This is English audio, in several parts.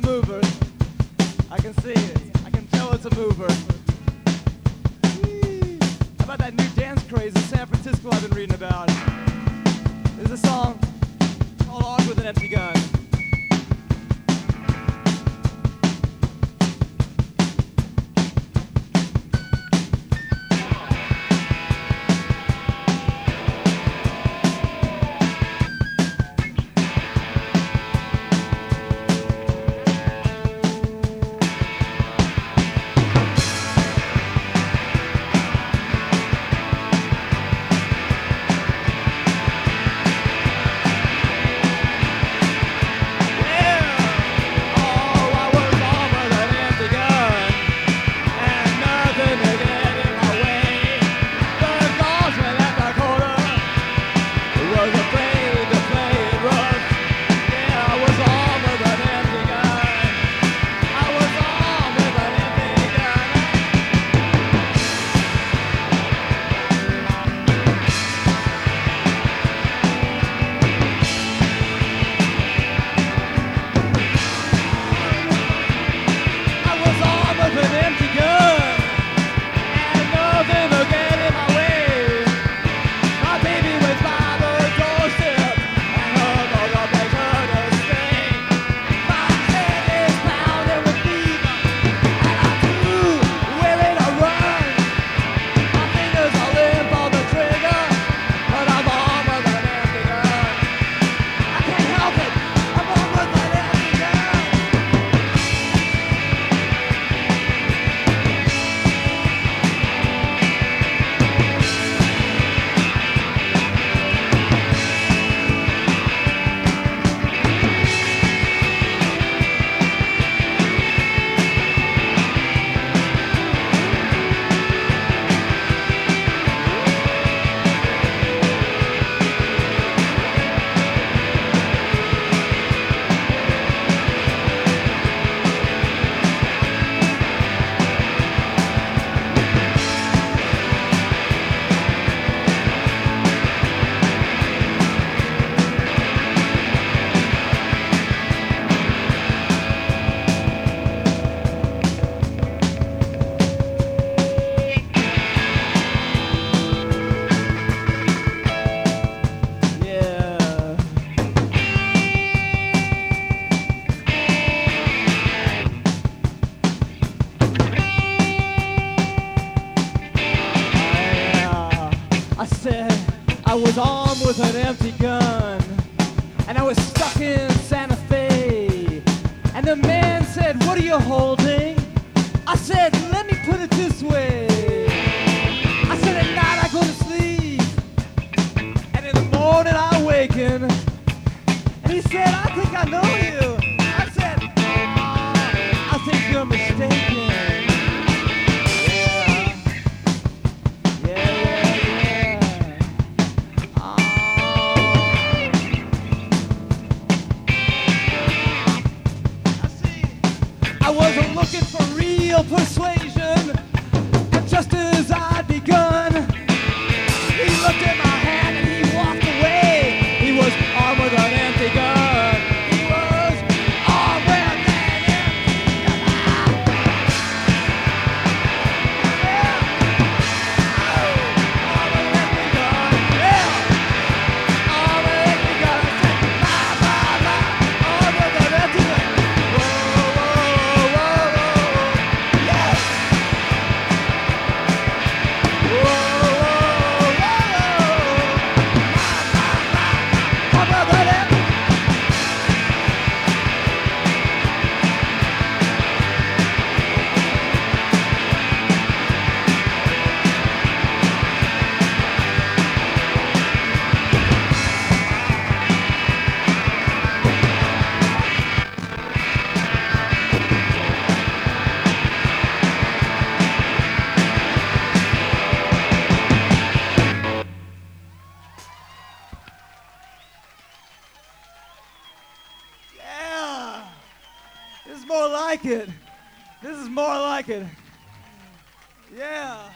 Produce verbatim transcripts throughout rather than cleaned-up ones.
mover. I can see it. I can tell it's a mover. Whee! How about that new dance craze in San Francisco I've been reading about? There's a song called Armed with an Empty Gun. I was armed with an empty gun, and I was stuck in Santa Fe. And the man said, "What are you holding?" I said, "Let me put it this way." I said, "At night I go to sleep, and in the morning I awaken." And he said, "I think I know you." I said, "Oh, I think you're mistaken." Looking for real persuasion, and just as I'd begun, he looked at my hand and he walked away. He was armed with an empty gun. He was armed with an empty gun. Yeah. Oh, armed with an empty gun. Yeah. Armed with an empty gun. I said, blah, blah, blah. Armed with an empty gun. This is more like it. This is more like it. Yeah.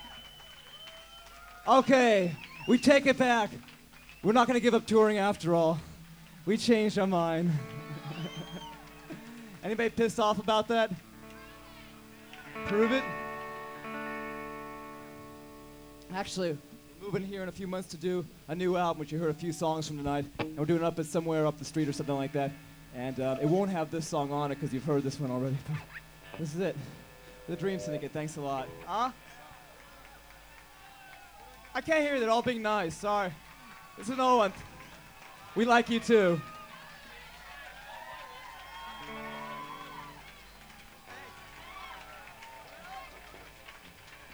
Okay, we take it back. We're not going to give up touring after all. We changed our mind. Anybody pissed off about that? Prove it. Actually, we're moving here in a few months to do a new album, which you heard a few songs from tonight. And we're doing it up at somewhere up the street or something like that. And uh, it won't have this song on it because you've heard this one already. But this is it. The Dream Syndicate. Thanks a lot. Huh? I can't hear you. They're all being nice. Sorry. This is no one. We like you too.